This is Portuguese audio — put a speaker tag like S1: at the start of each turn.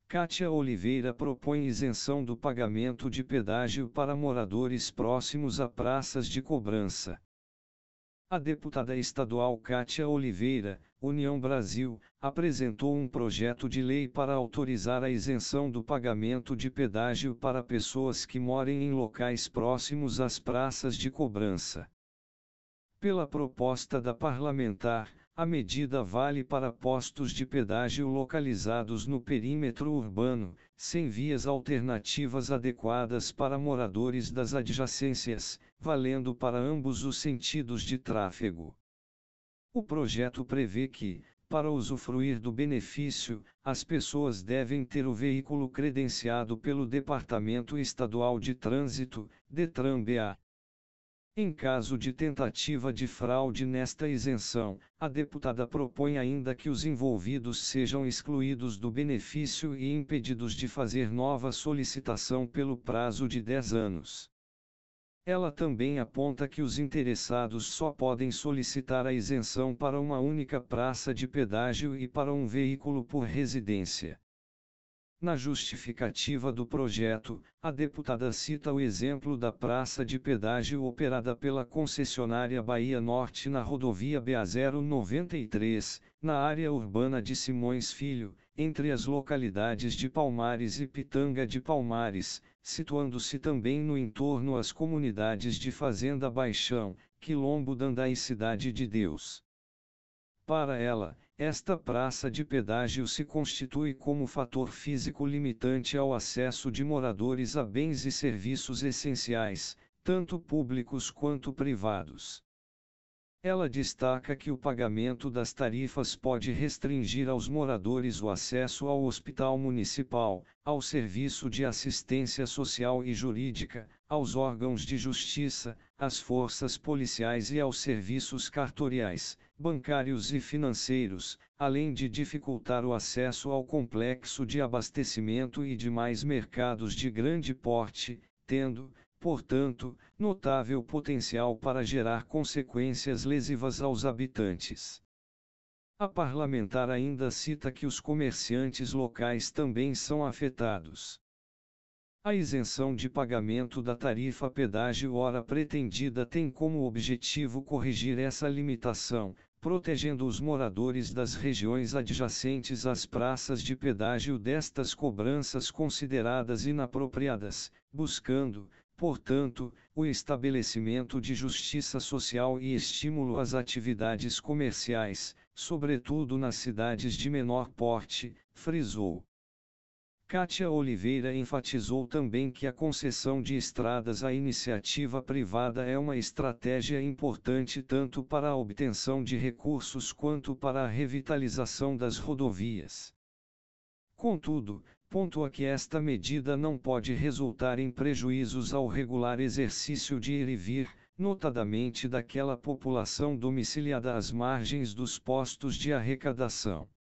S1: Kátia Oliveira propõe isenção do pagamento de pedágio para moradores próximos a praças de cobrança. A deputada estadual Kátia Oliveira, União Brasil, apresentou um projeto de lei para autorizar a isenção do pagamento de pedágio para pessoas que morem em locais próximos às praças de cobrança. Pela proposta da parlamentar, a medida vale para postos de pedágio localizados no perímetro urbano, sem vias alternativas adequadas para moradores das adjacências, valendo para ambos os sentidos de tráfego. O projeto prevê que, para usufruir do benefício, as pessoas devem ter o veículo credenciado pelo Departamento Estadual de Trânsito, DETRAN-BA. Em caso de tentativa de fraude nesta isenção, a deputada propõe ainda que os envolvidos sejam excluídos do benefício e impedidos de fazer nova solicitação pelo prazo de 10 anos. Ela também aponta que os interessados só podem solicitar a isenção para uma única praça de pedágio e para um veículo por residência. Na justificativa do projeto, a deputada cita o exemplo da praça de pedágio operada pela concessionária Bahia Norte na rodovia BA-093, na área urbana de Simões Filho, entre as localidades de Palmares e Pitanga de Palmares, situando-se também no entorno as comunidades de Fazenda Baixão, Quilombo Dandá e Cidade de Deus. Para ela, esta praça de pedágio se constitui como fator físico limitante ao acesso de moradores a bens e serviços essenciais, tanto públicos quanto privados. Ela destaca que o pagamento das tarifas pode restringir aos moradores o acesso ao hospital municipal, ao serviço de assistência social e jurídica, aos órgãos de justiça, às forças policiais e aos serviços cartoriais, bancários e financeiros, além de dificultar o acesso ao complexo de abastecimento e demais mercados de grande porte, tendo, portanto, notável potencial para gerar consequências lesivas aos habitantes. A parlamentar ainda cita que os comerciantes locais também são afetados. A isenção de pagamento da tarifa pedágio hora pretendida tem como objetivo corrigir essa limitação, protegendo os moradores das regiões adjacentes às praças de pedágio destas cobranças consideradas inapropriadas, buscando, portanto, o estabelecimento de justiça social e estímulo às atividades comerciais, sobretudo nas cidades de menor porte, frisou. Kátia Oliveira enfatizou também que a concessão de estradas à iniciativa privada é uma estratégia importante tanto para a obtenção de recursos quanto para a revitalização das rodovias. Contudo, pontua que esta medida não pode resultar em prejuízos ao regular exercício de ir e vir, notadamente daquela população domiciliada às margens dos postos de arrecadação.